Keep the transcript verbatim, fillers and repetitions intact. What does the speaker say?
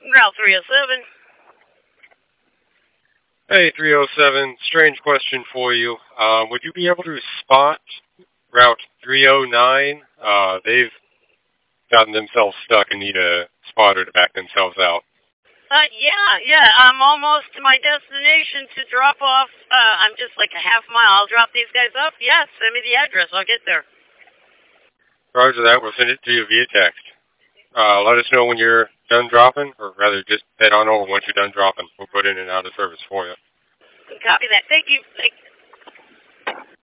Route three oh seven. Hey, three oh seven. Strange question for you. Um, would you be able to spot Route three oh nine? Uh, they've gotten themselves stuck and need a spotter to back themselves out. Uh, yeah, yeah, I'm almost to my destination to drop off. Uh, I'm just like a half mile. I'll drop these guys off. Yes, send me the address. I'll get there. Roger that. We'll send it to you via text. Uh, let us know when you're done dropping, or rather just head on over once you're done dropping. We'll put in and out of service for you. Copy that. Thank you. Thank